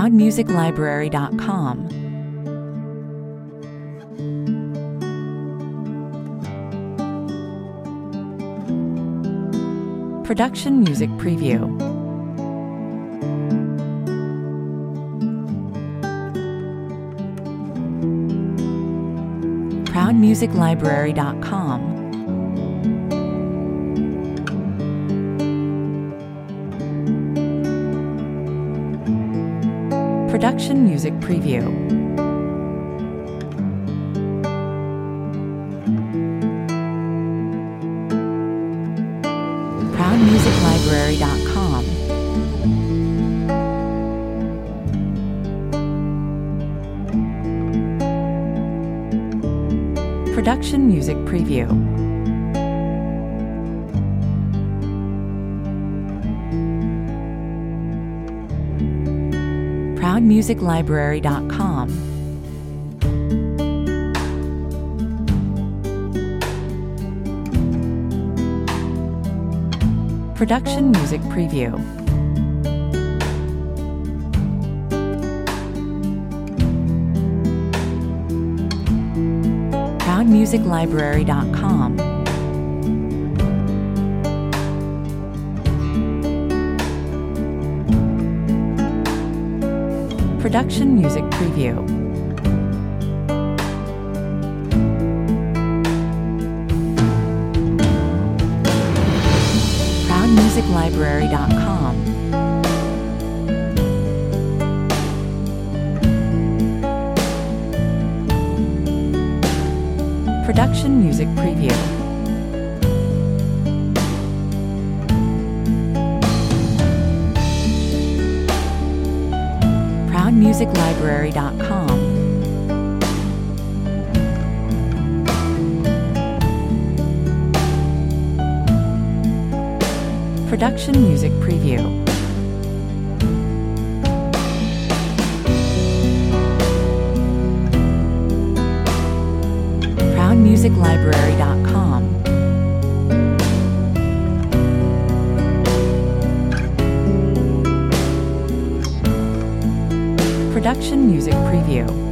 ProudMusicLibrary.com. Production Music Preview. ProudMusicLibrary.com. Production Music Preview. ProudMusicLibrary.com. Production Music Preview. ProudMusicLibrary.com. Production Music Preview. ProudMusicLibrary.com. Production Music Preview. ProudMusicLibrary.com. Production Music Preview. ProudMusicLibrary.com. Production Music Preview. ProudMusicLibrary.com. Production Music Preview.